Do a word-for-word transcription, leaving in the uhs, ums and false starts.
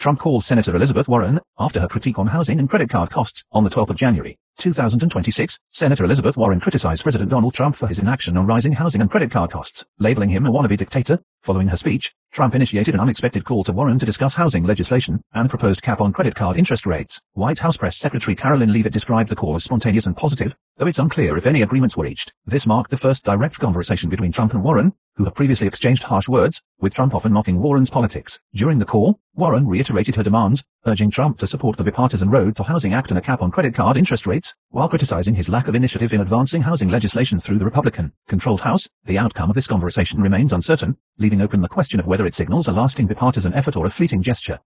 Trump calls Senator Elizabeth Warren after her critique on housing and credit card costs. On the twelfth of January, two thousand twenty-six, Senator Elizabeth Warren criticized President Donald Trump for his inaction on rising housing and credit card costs, labeling him a wannabe dictator. Following her speech, Trump initiated an unexpected call to Warren to discuss housing legislation and proposed cap on credit card interest rates. White House Press Secretary Caroline Leavitt described the call as spontaneous and positive, though it's unclear if any agreements were reached. This marked the first direct conversation between Trump and Warren, who have previously exchanged harsh words, with Trump often mocking Warren's politics. During the call, Warren reiterated her demands, urging Trump to support the bipartisan Road to Housing Act and a cap on credit card interest rates, while criticizing his lack of initiative in advancing housing legislation through the Republican-controlled House. The outcome of this conversation remains uncertain, leaving open the question of whether it signals a lasting bipartisan effort or a fleeting gesture.